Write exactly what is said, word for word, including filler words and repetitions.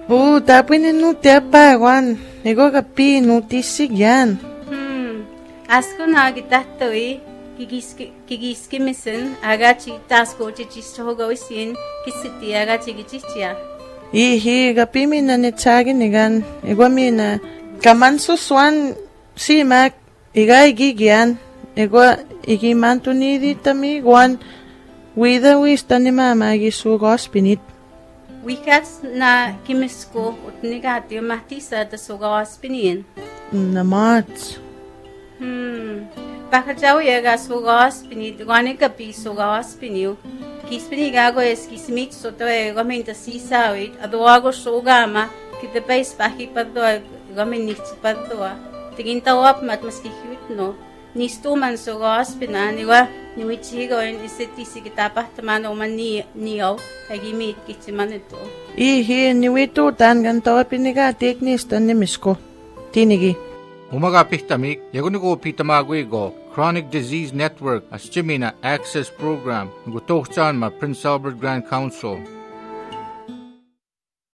Bu, tapi nu tiapa wan. Ego kapi nutisik yan. Hmm. Asko na gitattoi kigiski kigiski misen agachi tasko chichisto hogoisin kisiti agachi gichichia. Ihi kapi mina ne tsagi nigan. Ego mina kaman suswan simak iga igigyan. Ego igimantu nidi tami wan wida wista ni mama gisugo spinit. Wikas na kimisko utnigati mahtisa ta soga spinin. Namat. Hmm. Bakajaw yaga soga spinit gani kapi soga spiniu. Kispini gago es kismit soto e gomenta sisawit adoago sogama kita pais pahi paddo gomenit paddo. Tingin tawap mat maski no. Nisto man soga spinani wa niwichigo en isetisi kitapah temano man ni niaw agimit kitmanito. Ihi niwitu tan ganto piniga teknis tan nimisko. Tinigi. Umaga pihtamik yagunigo pitamaguigo Chronic Disease Network as Jimina Access Program ngutohchan ma Prince Albert Grand Council.